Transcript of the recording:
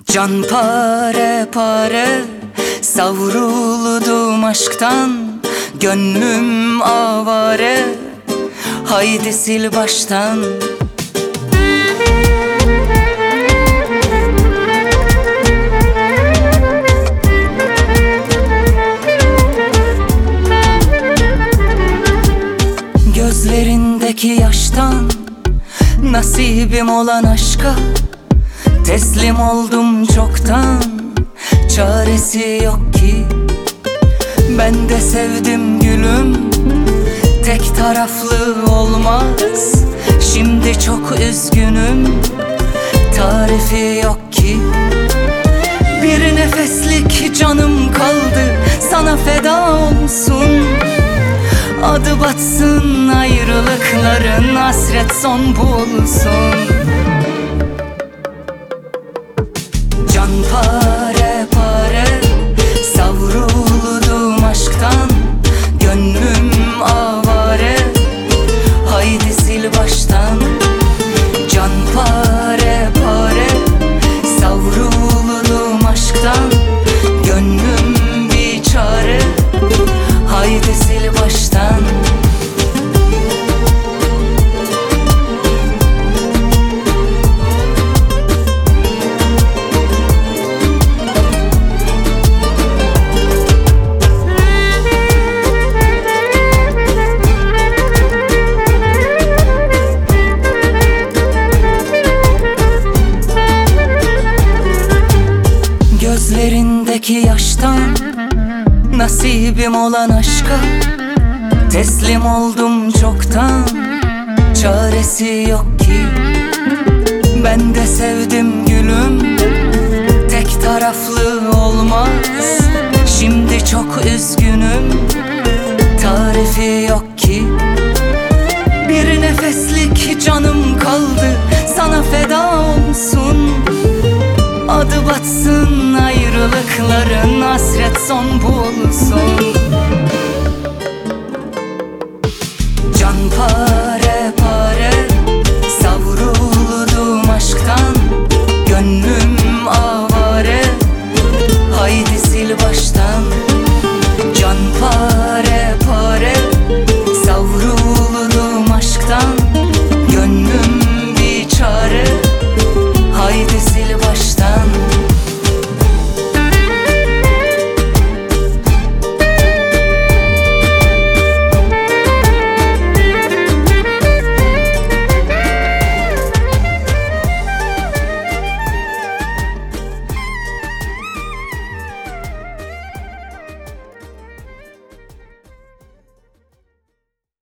Can pare pare savruldum aşktan, gönlüm avare, haydi sil baştan. Gözlerindeki yaştan, nasibim olan aşka teslim oldum çoktan. Çaresi yok ki, ben de sevdim gülüm, tek taraflı olmaz. Şimdi çok üzgünüm, tarifi yok ki. Bir nefeslik canım kaldı, sana feda olsun. Adı batsın ayrılıkların, hasret son bulsun. Can pare pare savruldum aşktan, gönlüm avare, haydi sil baştan. Can pare pare savruldum aşktan, gönlüm bir çare, haydi sil baştan. Gözlerindeki yaştan, nasibim olan aşka teslim oldum çoktan. Çaresi yok ki, ben de sevdim gülüm, tek taraflı olmaz. Şimdi çok üzgünüm, tarifi yok ki. Bir nefeslik canım kaldı, sana feda olsun. Adı batsın ayrılıkların, hasret son bulsun. Can